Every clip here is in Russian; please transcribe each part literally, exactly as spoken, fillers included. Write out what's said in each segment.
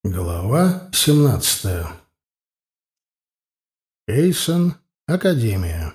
Глава семнадцатая. Эйсон. Академия.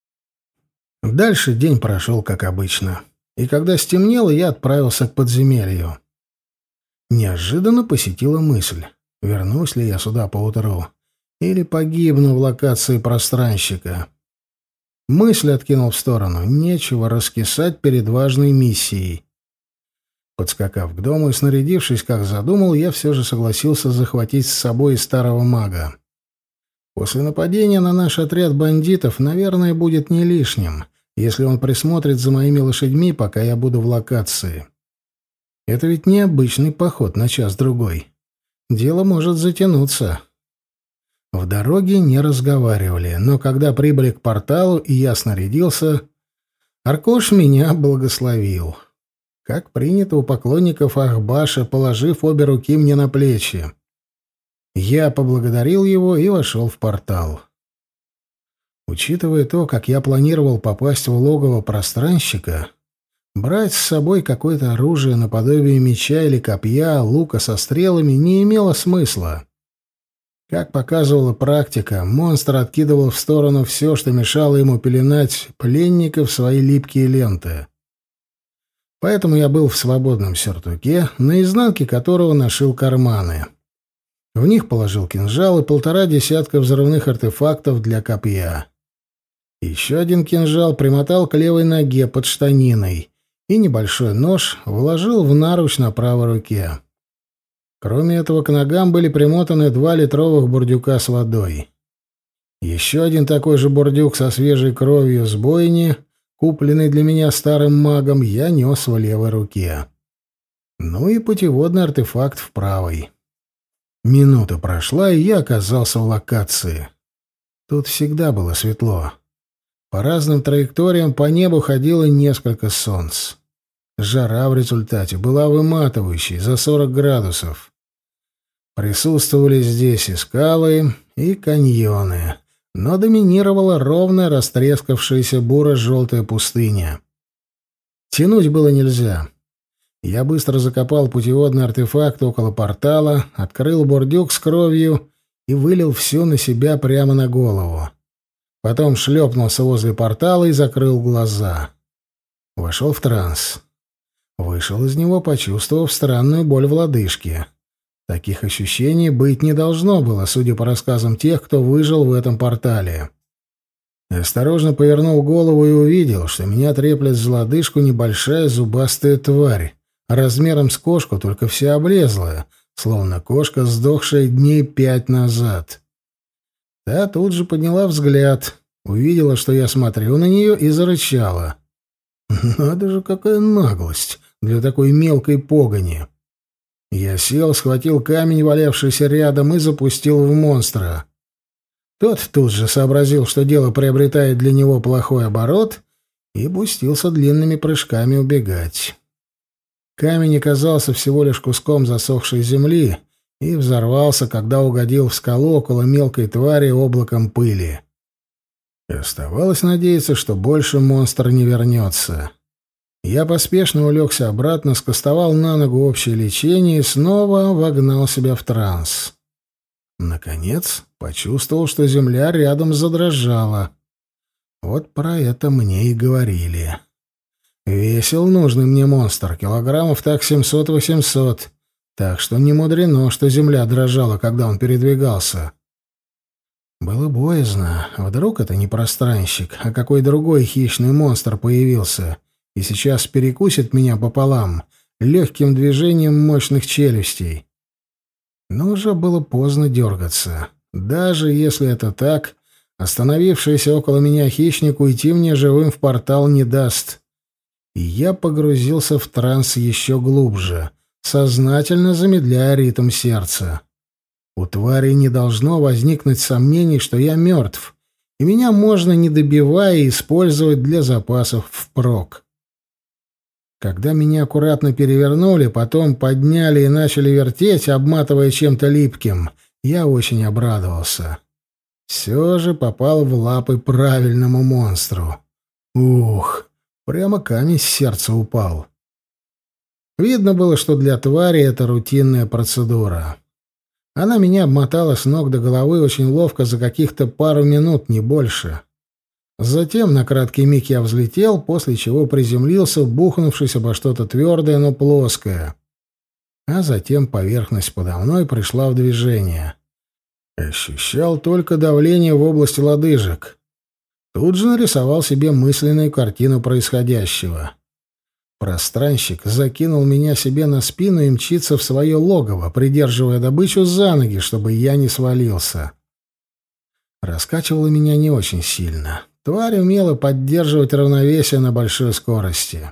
Дальше день прошел как обычно. И когда стемнело, я отправился к подземелью. Неожиданно посетила мысль, вернусь ли я сюда поутру или погибну в локации пространщика. Мысль откинул в сторону. Нечего раскисать перед важной миссией. Подскакав к дому и снарядившись, как задумал, я все же согласился захватить с собой и старого мага. После нападения на наш отряд бандитов, наверное, будет не лишним, если он присмотрит за моими лошадьми, пока я буду в локации. Это ведь не обычный поход на час-другой. Дело может затянуться. В дороге не разговаривали, но когда прибыли к порталу и я снарядился, Аркош меня благословил. Как принято у поклонников Ахбаша, положив обе руки мне на плечи. Я поблагодарил его и вошел в портал. Учитывая то, как я планировал попасть в логово пространщика, брать с собой какое-то оружие наподобие меча или копья, лука со стрелами не имело смысла. Как показывала практика, монстр откидывал в сторону все, что мешало ему пеленать пленников в свои липкие ленты. Поэтому я был в свободном сюртуке, на изнанке которого нашил карманы. В них положил кинжал и полтора десятка взрывных артефактов для копья. Еще один кинжал примотал к левой ноге под штаниной, и небольшой нож вложил в наруч на правой руке. Кроме этого, к ногам были примотаны два литровых бурдюка с водой. Еще один такой же бурдюк со свежей кровью с бойни, купленный для меня старым магом, я нес в левой руке. Ну и путеводный артефакт в правой. Минута прошла, и я оказался в локации. Тут всегда было светло. По разным траекториям по небу ходило несколько солнц. Жара в результате была выматывающей, за сорок градусов. Присутствовали здесь и скалы, и каньоны, но доминировала ровная растрескавшаяся буро-желтая пустыня. Тянуть было нельзя. Я быстро закопал путеводный артефакт около портала, открыл бурдюк с кровью и вылил все на себя прямо на голову. Потом шлепнулся возле портала и закрыл глаза. Вошел в транс. Вышел из него, почувствовав странную боль в лодыжке. Таких ощущений быть не должно было, судя по рассказам тех, кто выжил в этом портале. Осторожно повернул голову и увидел, что меня треплет за лодыжку небольшая зубастая тварь, размером с кошку, только вся облезлая, словно кошка, сдохшая дней пять назад. Та тут же подняла взгляд, увидела, что я смотрю на нее, и зарычала. Надо же, какая наглость для такой мелкой погони! Я сел, схватил камень, валявшийся рядом, и запустил в монстра. Тот тут же сообразил, что дело приобретает для него плохой оборот, и пустился длинными прыжками убегать. Камень оказался всего лишь куском засохшей земли и взорвался, когда угодил в скалу около мелкой твари облаком пыли. И оставалось надеяться, что больше монстр не вернется. Я поспешно улегся обратно, скостовал на ногу общее лечение и снова вогнал себя в транс. Наконец почувствовал, что земля рядом задрожала. Вот про это мне и говорили. Весил нужный мне монстр, килограммов так семьсот-восемьсот, так что не мудрено, что земля дрожала, когда он передвигался. Было боязно. Вдруг это не пространщик, а какой другой хищный монстр появился и сейчас перекусит меня пополам легким движением мощных челюстей. Но уже было поздно дергаться. Даже если это так, остановившийся около меня хищник уйти мне живым в портал не даст. И я погрузился в транс еще глубже, сознательно замедляя ритм сердца. У твари не должно возникнуть сомнений, что я мертв, и меня можно, не добивая, использовать для запасов впрок. Когда меня аккуратно перевернули, потом подняли и начали вертеть, обматывая чем-то липким, я очень обрадовался. Все же попал в лапы правильному монстру. Ух, прямо камень с сердца упал. Видно было, что для твари это рутинная процедура. Она меня обмотала с ног до головы очень ловко за каких-то пару минут, не больше. Затем на краткий миг я взлетел, после чего приземлился, бухнувшись обо что-то твердое, но плоское. А затем поверхность подо мной пришла в движение. Ощущал только давление в области лодыжек. Тут же нарисовал себе мысленную картину происходящего. Пространщик закинул меня себе на спину и мчится в свое логово, придерживая добычу за ноги, чтобы я не свалился. Раскачивало меня не очень сильно. Тварь умела поддерживать равновесие на большой скорости.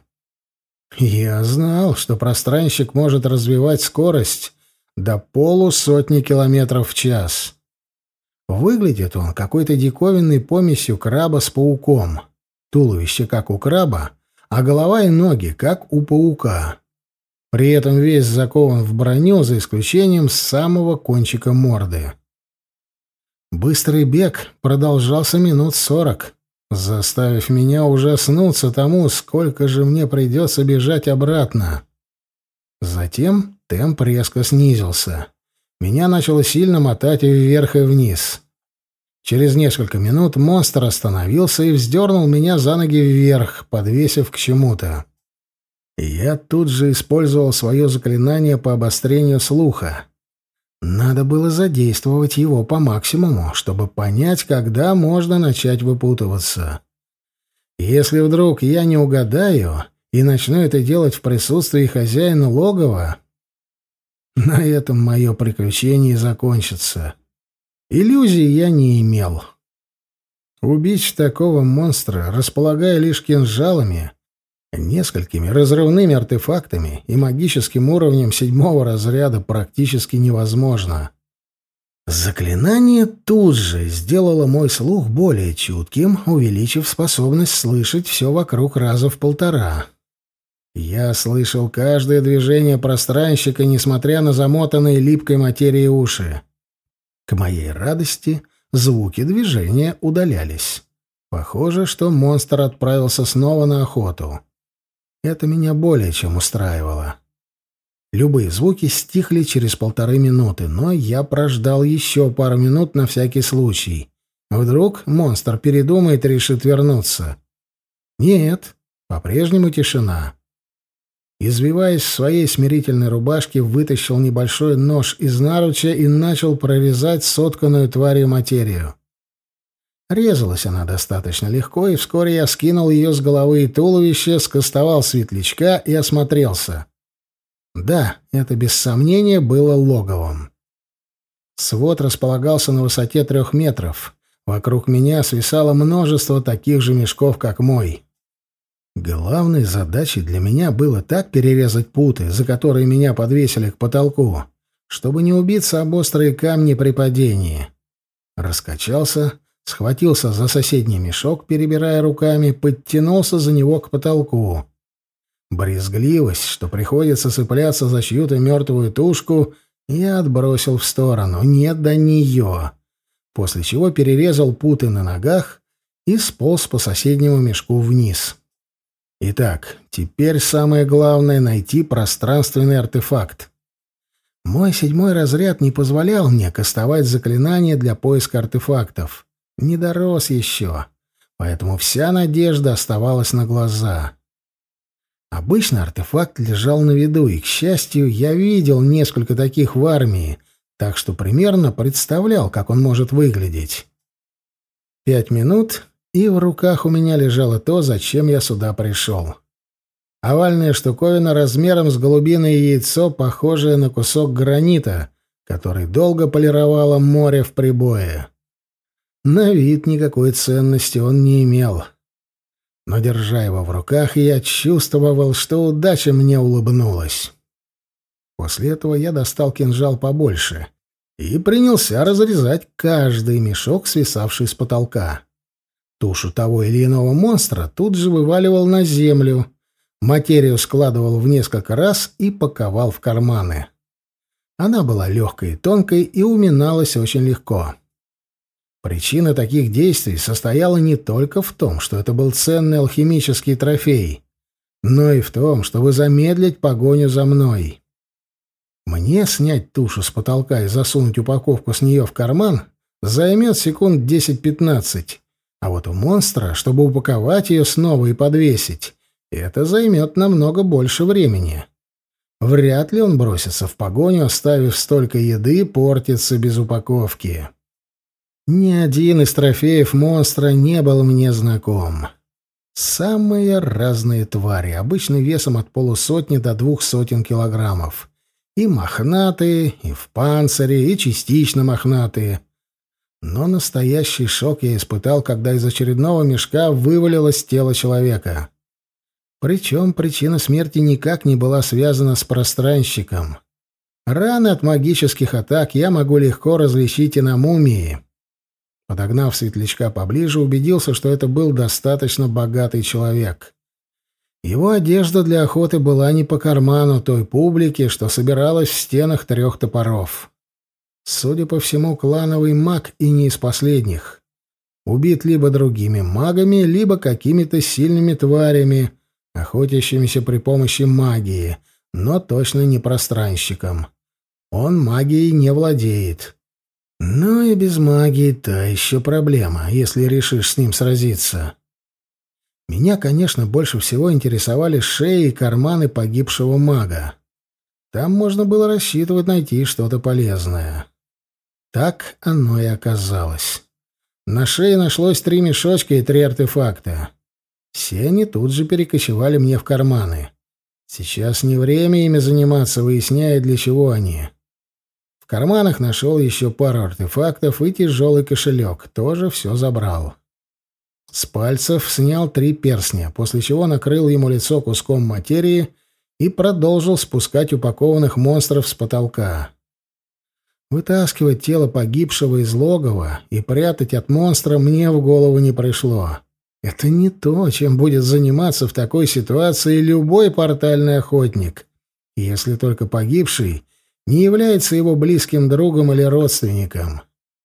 Я знал, что пространщик может развивать скорость до полусотни километров в час. Выглядит он какой-то диковинной помесью краба с пауком. Туловище, как у краба, а голова и ноги, как у паука. При этом весь закован в броню, за исключением самого кончика морды. Быстрый бег продолжался минут сорок, заставив меня ужаснуться тому, сколько же мне придется бежать обратно. Затем темп резко снизился. Меня начало сильно мотать и вверх и вниз. Через несколько минут монстр остановился и вздернул меня за ноги вверх, подвесив к чему-то. Я тут же использовал свое заклинание по обострению слуха. Надо было задействовать его по максимуму, чтобы понять, когда можно начать выпутываться. Если вдруг я не угадаю и начну это делать в присутствии хозяина логова, на этом мое приключение закончится. Иллюзий я не имел. Убить такого монстра, располагая лишь кинжалами, несколькими разрывными артефактами и магическим уровнем седьмого разряда, практически невозможно. Заклинание тут же сделало мой слух более чутким, увеличив способность слышать все вокруг раза в полтора. Я слышал каждое движение пространщика, несмотря на замотанные липкой материей уши. К моей радости звуки движения удалялись. Похоже, что монстр отправился снова на охоту. Это меня более чем устраивало. Любые звуки стихли через полторы минуты, но я прождал еще пару минут на всякий случай. Вдруг монстр передумает и решит вернуться. Нет, по-прежнему тишина. Извиваясь в своей смирительной рубашке, вытащил небольшой нож из наруча и начал прорезать сотканную тварью материю. Резалась она достаточно легко, и вскоре я скинул ее с головы и туловища, скостовал светлячка и осмотрелся. Да, это без сомнения было логовом. Свод располагался на высоте трех метров. Вокруг меня свисало множество таких же мешков, как мой. Главной задачей для меня было так перерезать путы, за которые меня подвесили к потолку, чтобы не убиться об острые камни при падении. Раскачался, схватился за соседний мешок, перебирая руками, подтянулся за него к потолку. Брезгливость, что приходится цепляться за чью-то мертвую тушку, я отбросил в сторону, не до нее, после чего перерезал путы на ногах и сполз по соседнему мешку вниз. Итак, теперь самое главное — найти пространственный артефакт. Мой седьмой разряд не позволял мне кастовать заклинания для поиска артефактов. Не дорос еще, поэтому вся надежда оставалась на глаза. Обычно артефакт лежал на виду, и, к счастью, я видел несколько таких в армии, так что примерно представлял, как он может выглядеть. Пять минут, и в руках у меня лежало то, зачем я сюда пришел. Овальная штуковина размером с голубиное яйцо, похожая на кусок гранита, который долго полировало море в прибое. На вид никакой ценности он не имел. Но, держа его в руках, я чувствовал, что удача мне улыбнулась. После этого я достал кинжал побольше и принялся разрезать каждый мешок, свисавший с потолка. Тушу того или иного монстра тут же вываливал на землю, материю складывал в несколько раз и паковал в карманы. Она была легкой и тонкой и уминалась очень легко. Причина таких действий состояла не только в том, что это был ценный алхимический трофей, но и в том, чтобы замедлить погоню за мной. Мне снять тушу с потолка и засунуть упаковку с нее в карман займет секунд десять-пятнадцать, а вот у монстра, чтобы упаковать ее снова и подвесить, это займет намного больше времени. Вряд ли он бросится в погоню, оставив столько еды портиться без упаковки. Ни один из трофеев монстра не был мне знаком. Самые разные твари, обычно весом от полусотни до двух сотен килограммов. И мохнатые, и в панцире, и частично мохнатые. Но настоящий шок я испытал, когда из очередного мешка вывалилось тело человека. Причем причина смерти никак не была связана с пространщиком. Раны от магических атак я могу легко различить и на мумии. Подогнав светлячка поближе, убедился, что это был достаточно богатый человек. Его одежда для охоты была не по карману той публики, что собиралась в стенах трех топоров. Судя по всему, клановый маг и не из последних. Убит либо другими магами, либо какими-то сильными тварями, охотящимися при помощи магии, но точно не пространщиком. Он магией не владеет. Но и без магии та еще проблема, если решишь с ним сразиться. Меня, конечно, больше всего интересовали шеи и карманы погибшего мага. Там можно было рассчитывать найти что-то полезное. Так оно и оказалось. На шее нашлось три мешочка и три артефакта. Все они тут же перекочевали мне в карманы. Сейчас не время ими заниматься, выясняя, для чего они. В карманах нашел еще пару артефактов и тяжелый кошелек, тоже все забрал. С пальцев снял три перстня, после чего накрыл ему лицо куском материи и продолжил спускать упакованных монстров с потолка. Вытаскивать тело погибшего из логова и прятать от монстра мне в голову не пришло. Это не то, чем будет заниматься в такой ситуации любой портальный охотник, если только погибший не является его близким другом или родственником.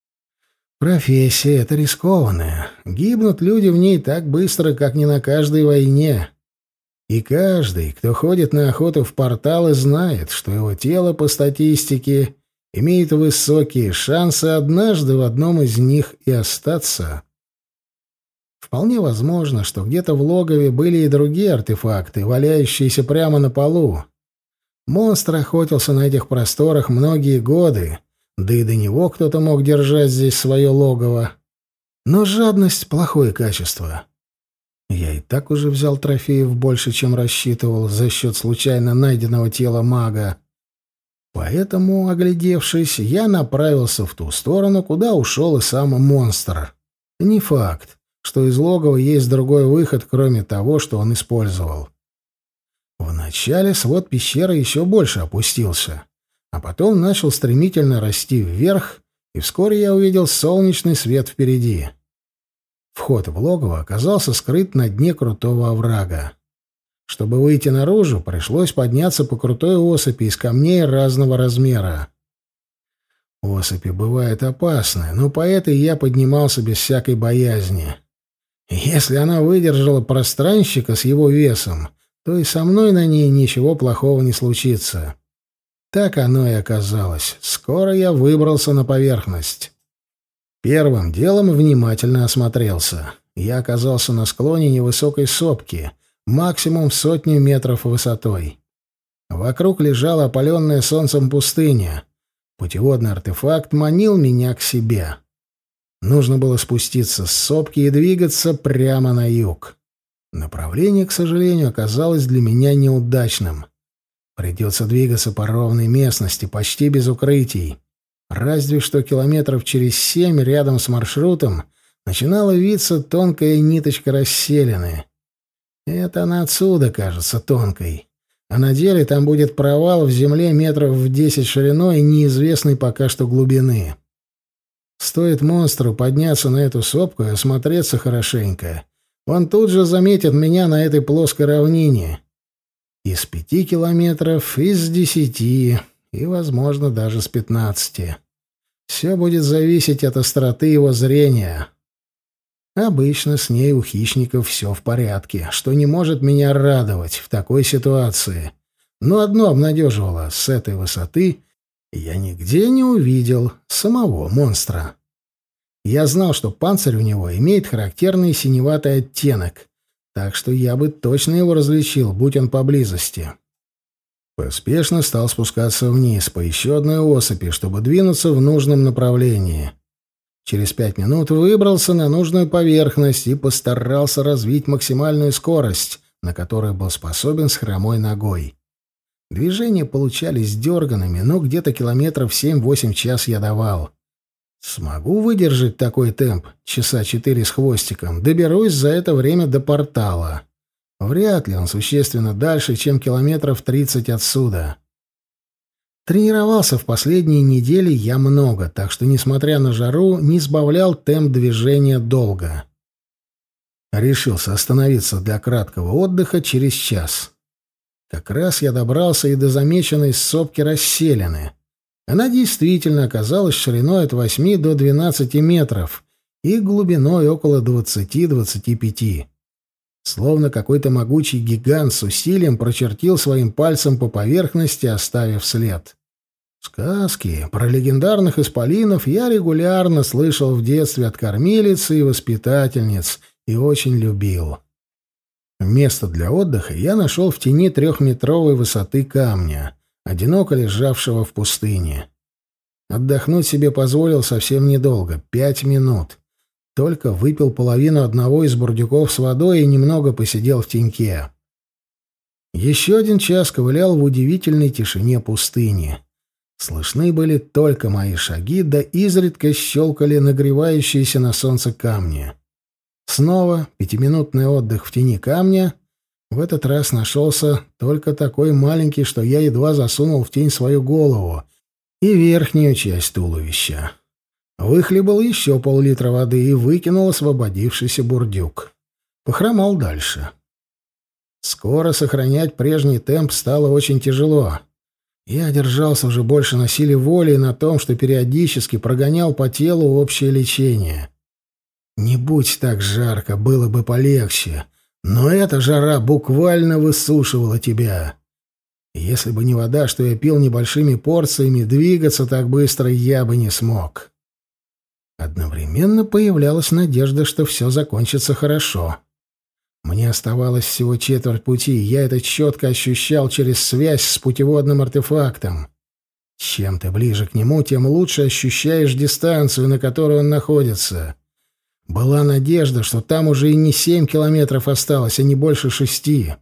Профессия эта рискованная. Гибнут люди в ней так быстро, как не на каждой войне. И каждый, кто ходит на охоту в порталы, знает, что его тело, по статистике, имеет высокие шансы однажды в одном из них и остаться. Вполне возможно, что где-то в логове были и другие артефакты, валяющиеся прямо на полу. Монстр охотился на этих просторах многие годы, да и до него кто-то мог держать здесь свое логово. Но жадность — плохое качество. Я и так уже взял трофеев больше, чем рассчитывал, за счет случайно найденного тела мага. Поэтому, оглядевшись, я направился в ту сторону, куда ушел и сам монстр. Не факт, что из логова есть другой выход, кроме того, что он использовал. Вначале свод пещеры еще больше опустился, а потом начал стремительно расти вверх, и вскоре я увидел солнечный свет впереди. Вход в логово оказался скрыт на дне крутого оврага. Чтобы выйти наружу, пришлось подняться по крутой осыпи из камней разного размера. Осыпи бывают опасны, но по этой я поднимался без всякой боязни. Если она выдержала пространщика с его весом, то и со мной на ней ничего плохого не случится. Так оно и оказалось. Скоро я выбрался на поверхность. Первым делом внимательно осмотрелся. Я оказался на склоне невысокой сопки, максимум в сотню метров высотой. Вокруг лежала опаленная солнцем пустыня. Путеводный артефакт манил меня к себе. Нужно было спуститься с сопки и двигаться прямо на юг. Направление, к сожалению, оказалось для меня неудачным. Придется двигаться по ровной местности, почти без укрытий. Разве что километров через семь рядом с маршрутом начинала виться тонкая ниточка расселены. Это она отсюда кажется тонкой. А на деле там будет провал в земле метров в десять шириной неизвестной пока что глубины. Стоит монстру подняться на эту сопку и осмотреться хорошенько, он тут же заметит меня на этой плоской равнине. Из пяти километров, из десяти и, возможно, даже с пятнадцати. Все будет зависеть от остроты его зрения. Обычно с ней у хищников все в порядке, что не может меня радовать в такой ситуации. Но одно обнадеживало: с этой высоты я нигде не увидел самого монстра. Я знал, что панцирь у него имеет характерный синеватый оттенок, так что я бы точно его различил, будь он поблизости. Поспешно стал спускаться вниз по еще одной осыпи, чтобы двинуться в нужном направлении. Через пять минут выбрался на нужную поверхность и постарался развить максимальную скорость, на которую был способен с хромой ногой. Движения получались дерганными, но где-то километров семь-восемь в час я давал. Смогу выдержать такой темп часа четыре с хвостиком, доберусь за это время до портала. Вряд ли он существенно дальше, чем километров тридцать отсюда. Тренировался в последние недели я много, так что, несмотря на жару, не сбавлял темп движения долго. Решился остановиться для краткого отдыха через час. Как раз я добрался и до замеченной сопки расселены. Она действительно оказалась шириной от восьми до двенадцати метров и глубиной около двадцати-двадцати пяти. Словно какой-то могучий гигант с усилием прочертил своим пальцем по поверхности, оставив след. Сказки про легендарных исполинов я регулярно слышал в детстве от кормилицы и воспитательниц и очень любил. Место для отдыха я нашел в тени трехметровой высоты камня, одиноко лежавшего в пустыне. Отдохнуть себе позволил совсем недолго — пять минут. Только выпил половину одного из бурдюков с водой и немного посидел в теньке. Еще один час ковылял в удивительной тишине пустыни. Слышны были только мои шаги, да изредка щелкали нагревающиеся на солнце камни. Снова пятиминутный отдых в тени камня. В этот раз нашелся только такой маленький, что я едва засунул в тень свою голову и верхнюю часть туловища. Выхлебал еще пол-литра воды и выкинул освободившийся бурдюк. Похромал дальше. Скоро сохранять прежний темп стало очень тяжело. Я держался уже больше на силе воли и на том, что периодически прогонял по телу общее лечение. Не будь так жарко, было бы полегче, но эта жара буквально высушивала тебя. Если бы не вода, что я пил небольшими порциями, двигаться так быстро я бы не смог. Одновременно появлялась надежда, что все закончится хорошо. Мне оставалось всего четверть пути, я это четко ощущал через связь с путеводным артефактом. Чем ты ближе к нему, тем лучше ощущаешь дистанцию, на которой он находится. Была надежда, что там уже и не семь километров осталось, а не больше шести.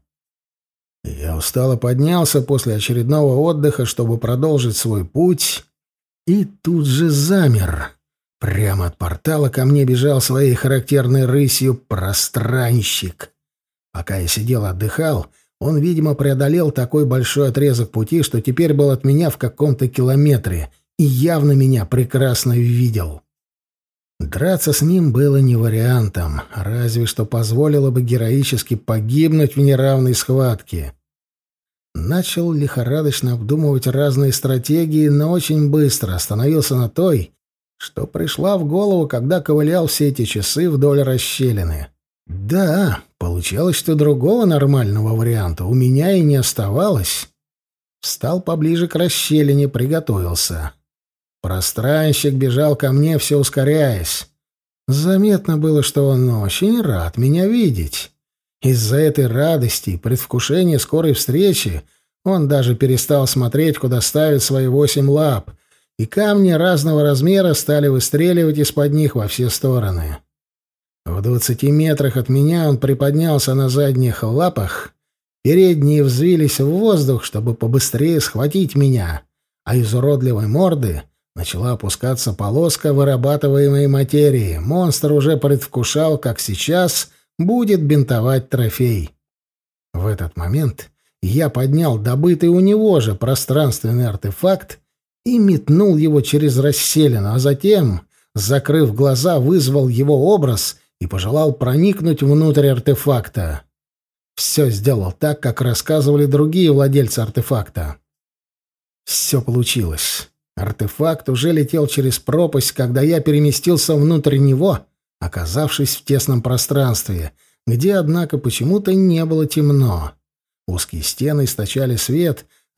Я устало поднялся после очередного отдыха, чтобы продолжить свой путь, и тут же замер. Прямо от портала ко мне бежал своей характерной рысью пространщик. Пока я сидел отдыхал, он, видимо, преодолел такой большой отрезок пути, что теперь был от меня в каком-то километре и явно меня прекрасно видел. Драться с ним было не вариантом, разве что позволило бы героически погибнуть в неравной схватке. Начал лихорадочно обдумывать разные стратегии, но очень быстро остановился на той, что пришла в голову, когда ковылял все эти часы вдоль расщелины. Да, получалось, что другого нормального варианта у меня и не оставалось. Встал поближе к расщелине, приготовился. Пространщик бежал ко мне, все ускоряясь. Заметно было, что он очень рад меня видеть. Из-за этой радости и предвкушения скорой встречи он даже перестал смотреть, куда ставит свои восемь лап, и камни разного размера стали выстреливать из-под них во все стороны. В двадцати метрах от меня он приподнялся на задних лапах, передние взвились в воздух, чтобы побыстрее схватить меня, а из уродливой морды начала опускаться полоска вырабатываемой материи. Монстр уже предвкушал, как сейчас будет бинтовать трофей. В этот момент я поднял добытый у него же пространственный артефакт и метнул его через расселину, а затем, закрыв глаза, вызвал его образ и пожелал проникнуть внутрь артефакта. Все сделал так, как рассказывали другие владельцы артефакта. Все получилось. Артефакт уже летел через пропасть, когда я переместился внутрь него, оказавшись в тесном пространстве, где, однако, почему-то не было темно. Узкие стены источали свет,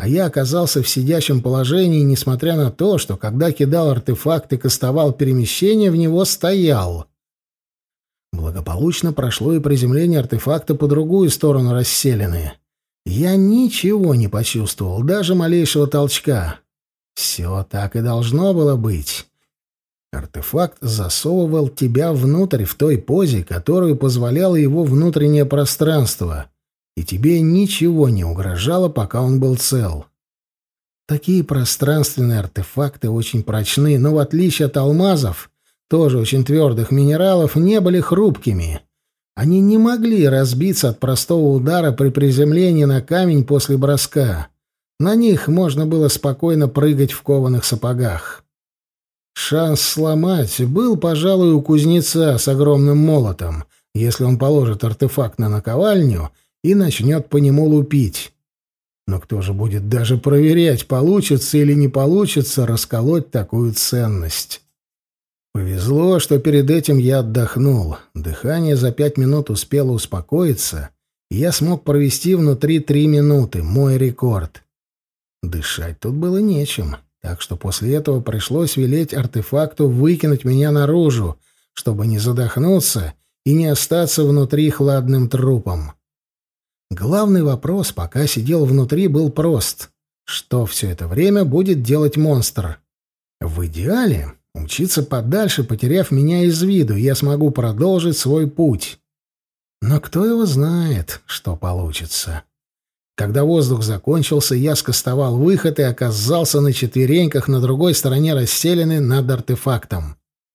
а я оказался в сидячем положении, несмотря на то, что, когда кидал артефакт и кастовал перемещение, в него стоял. Благополучно прошло и приземление артефакта по другую сторону расселены. Я ничего не почувствовал, даже малейшего толчка. Все так и должно было быть. Артефакт засовывал тебя внутрь в той позе, которую позволяло его внутреннее пространство, и тебе ничего не угрожало, пока он был цел. Такие пространственные артефакты очень прочны, но в отличие от алмазов, тоже очень твердых минералов, не были хрупкими. Они не могли разбиться от простого удара при приземлении на камень после броска. На них можно было спокойно прыгать в кованых сапогах. Шанс сломать был, пожалуй, у кузнеца с огромным молотом, если он положит артефакт на наковальню и начнет по нему лупить. Но кто же будет даже проверять, получится или не получится расколоть такую ценность? Повезло, что перед этим я отдохнул. Дыхание за пять минут успело успокоиться, и я смог провести внутри три минуты, мой рекорд. Дышать тут было нечем, так что после этого пришлось велеть артефакту выкинуть меня наружу, чтобы не задохнуться и не остаться внутри хладным трупом. Главный вопрос, пока сидел внутри, был прост. Что все это время будет делать монстр? В идеале умчиться подальше, потеряв меня из виду, я смогу продолжить свой путь. Но кто его знает, что получится. Когда воздух закончился, я скостовал выход и оказался на четвереньках на другой стороне расселены над артефактом.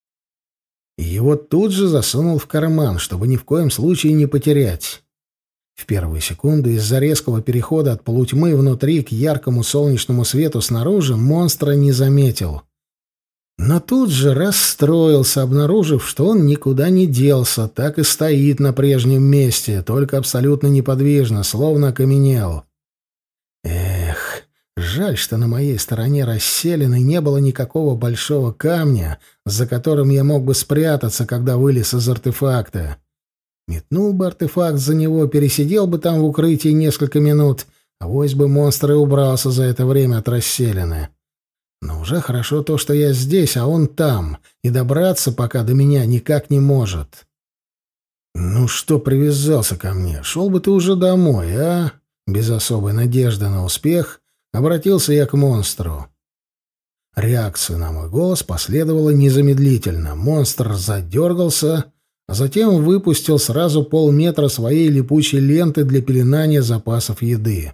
Его тут же засунул в карман, чтобы ни в коем случае не потерять. В первую секунду из-за резкого перехода от полутьмы внутри к яркому солнечному свету снаружи монстра не заметил. Но тут же расстроился, обнаружив, что он никуда не делся, так и стоит на прежнем месте, только абсолютно неподвижно, словно окаменел. Эх, жаль, что на моей стороне расселены не было никакого большого камня, за которым я мог бы спрятаться, когда вылез из артефакта. Метнул бы артефакт за него, пересидел бы там в укрытии несколько минут, авось бы монстр и убрался за это время от расселены. Но уже хорошо то, что я здесь, а он там, и добраться пока до меня никак не может. «Ну что привязался ко мне? Шел бы ты уже домой, а?» Без особой надежды на успех обратился я к монстру. Реакция на мой голос последовала незамедлительно. Монстр задергался, а затем выпустил сразу полметра своей липучей ленты для пеленания запасов еды.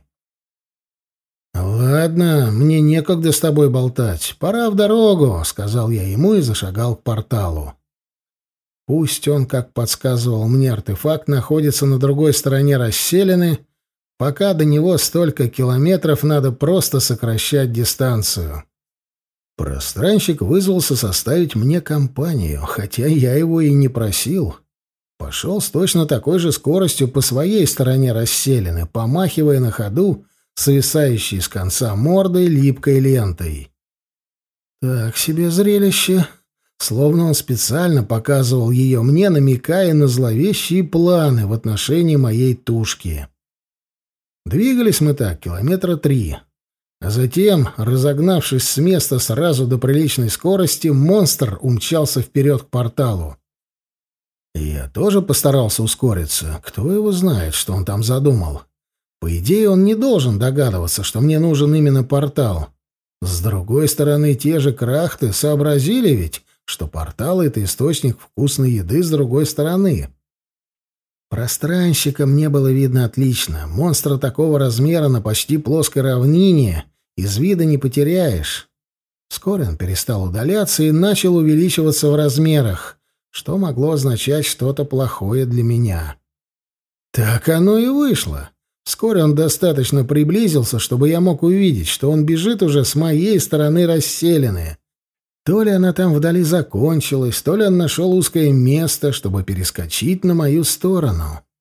«Ладно, мне некогда с тобой болтать. Пора в дорогу», — сказал я ему и зашагал к порталу. Пусть он, как подсказывал мне артефакт, находится на другой стороне расселены, пока до него столько километров, надо просто сокращать дистанцию. Пространщик вызвался составить мне компанию, хотя я его и не просил. Пошел с точно такой же скоростью по своей стороне расселены, помахивая на ходу свисающей с конца мордой липкой лентой. Так себе зрелище. Словно он специально показывал ее мне, намекая на зловещие планы в отношении моей тушки. Двигались мы так километра три. А затем, разогнавшись с места сразу до приличной скорости, монстр умчался вперед к порталу. Я тоже постарался ускориться. Кто его знает, что он там задумал? По идее, он не должен догадываться, что мне нужен именно портал. С другой стороны, те же крахты сообразили ведь, что портал — это источник вкусной еды с другой стороны. Пространщика мне было видно отлично. Монстра такого размера на почти плоской равнине из вида не потеряешь. Вскоре он перестал удаляться и начал увеличиваться в размерах, что могло означать что-то плохое для меня. Так оно и вышло. Вскоре он достаточно приблизился, чтобы я мог увидеть, что он бежит уже с моей стороны расселены. То ли она там вдали закончилась, то ли он нашел узкое место, чтобы перескочить на мою сторону.